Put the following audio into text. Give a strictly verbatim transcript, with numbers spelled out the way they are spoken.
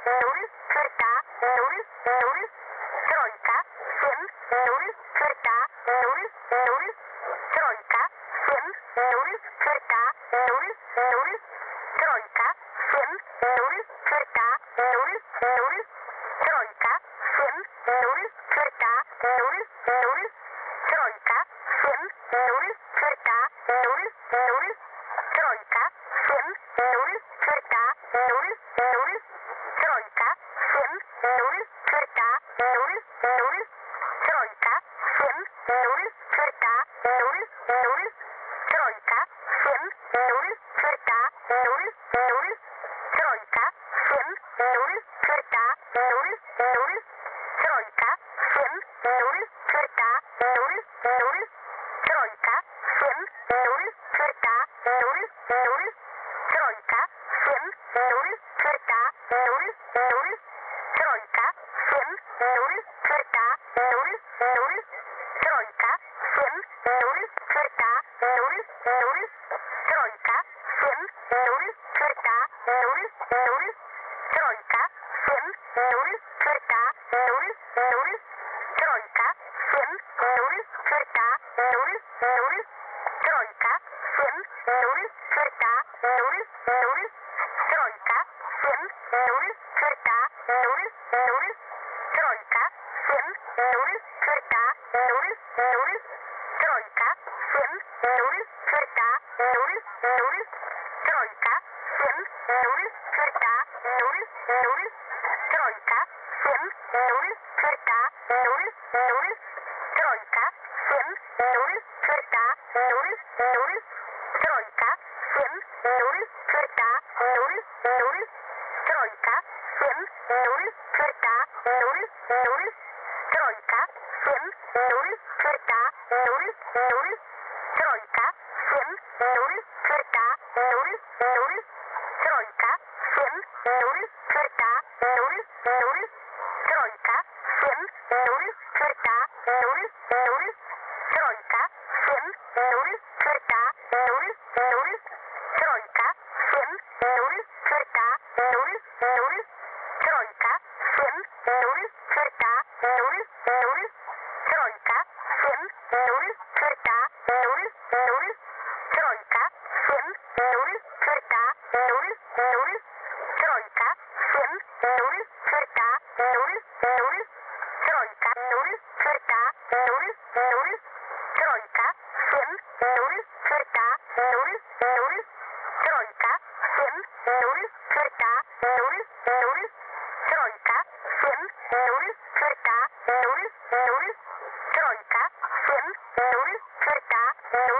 notice, twitta, notice, notice, trojka, fem, notice, twitta, notice, notice, trojka, fem, notice, twitta, notice, notice, trojka, fem, notice, twitta, notice, notice, trojka, fem, notice, twitta, notice, notice, trojka, fem, notice, twitta, notice, notice, trojka, fem, notice, twitta, notice, notice, trojka, fem, notice, twitta, notice, notice, trojka, fem, notice, twitta, notice, notice, trojka, fem, notice, twitta, notice, notice, trojka, fem, notice, twitta, notice, notice, trojka, fem, notice, twitta, notice, notice, trojka, fem, notice, twitta, notice, notice, trojka, fem, notice, twitta, notice, notice, trojka, fem, notice, twitta, notice, notice, trojka, fem, notice, twitta, notice, notice, trojka, fem, notice, twitta, notice, notice, trojka, fem, notice, twitta, notice, notice, trojka, fem, notice, twitta, notice, notice, trojka, fem, notice, twitta, notice, notice, trojka, fem, notice, twitta, notice, notice, trojka, fem, notice, twitta, notice, notice, trojka, fem, notice, twitta, notice, notice, trojka, fem, notice, twitta, notice, notice, trojka, fem, notice, twitta, notice, notice, trojka, fem, notice, twitta, notice, notice, trojka, fem, notice, twitta, notice, notice, trojka, fem, notice, twitta, notice, notice, trojka, fem, notice, twitta, notice, notice, trojka, fem, notice, twitta, notice, notice, trojka, fem, notice, twitta, notice, notice, trojka, fem, notice, twitta, notice, notice, trojka, fem, notice, twitta, notice, notice, trojka, fem, notice, twitta, notice, notice, trojka, fem, notice, twitta, notice, notice, trojka, fem, notice, twitta, notice, notice, trojka, fem, notice, twitta, notice, notice, trojka, fem, notice, twitta, notice, notice, trojka, notice, twitta, notice, notice, trojka, fem, notice, twitta, notice, notice, trojka, fem, notice, twitta, notice, notice, trojka, fem, notice, twitta, notice, notice, trojka, fem, notice, twitta, notice,